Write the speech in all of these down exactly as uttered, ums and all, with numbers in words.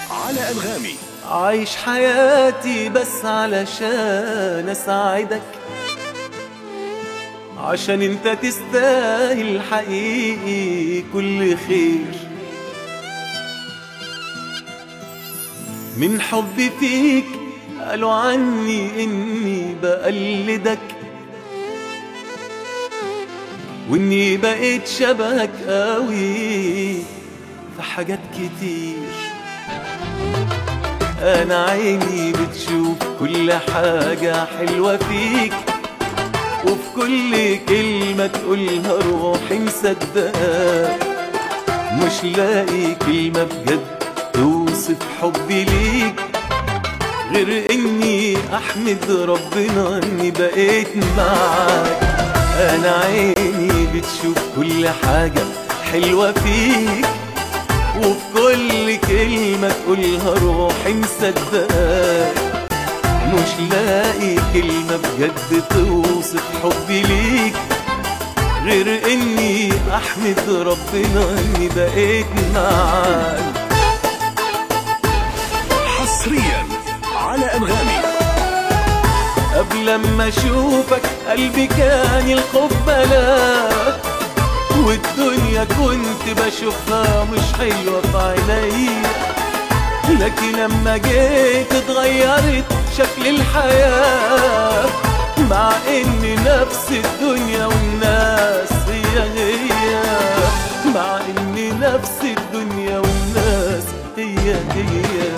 على أنغامي. عايش حياتي بس علشان أساعدك، عشان انت تستاهل حقيقي كل خير. من حبي فيك قالوا عني اني بقلدك، واني بقيت شبهك قوي في حاجات كتير. انا عيني بتشوف كل حاجة حلوة فيك، وفي كل كلمة تقولها روحي مصدقاك. مش لاقي كلمة بجد توصف حبي ليك، غير اني احمد ربنا اني بقيت معاك. انا عيني بتشوف كل حاجة حلوة فيك، وفي كل كلمة تقولها روحي مصدقاك. مش لاقي كلمة بجد توصف حبي ليك، غير اني احمد ربنا اني بقيت معاك. حصريا على أنغامي. قبل ما اشوفك قلبي كان الخوف بلاك، والدنيا كنت بشوفها مش حلوة في عينيا. لكن لما جيت اتغيرت شكل الحياة، مع ان نفس الدنيا والناس هي هي. مع ان نفس الدنيا والناس هي هي.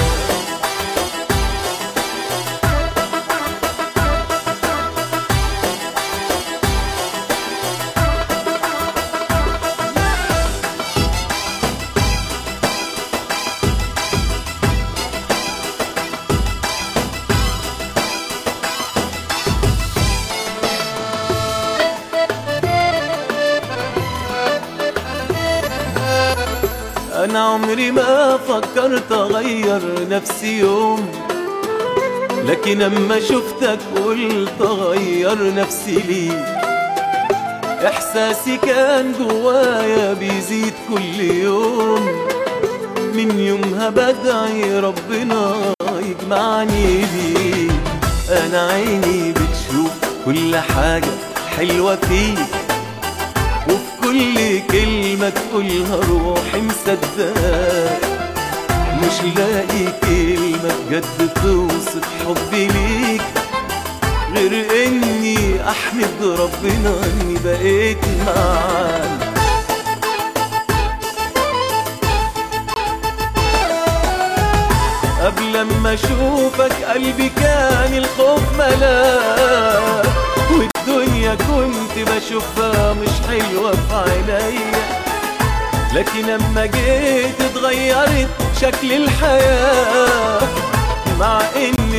أنا عمري ما فكرت أغير نفسي يوم، لكن أما شفتك قلت أغير نفسي ليك. إحساسي كان جوايا بيزيد كل يوم، من يومها بدعي ربنا يجمعني بيك. أنا عيني بتشوف كل حاجة حلوة فيك، وفي كل كلمة تقولها روحي مصدقاك. مش لاقي كلمة بجد توصف حبي ليك، غير اني احمد ربنا اني بقيت معاك. قبل ما اشوفك قلبي كان الخوف ملاك، والدنيا كنت بشوفها مش حلوة في عينيا. لكن لما جيت اتغيرت شكل الحياة، مع ان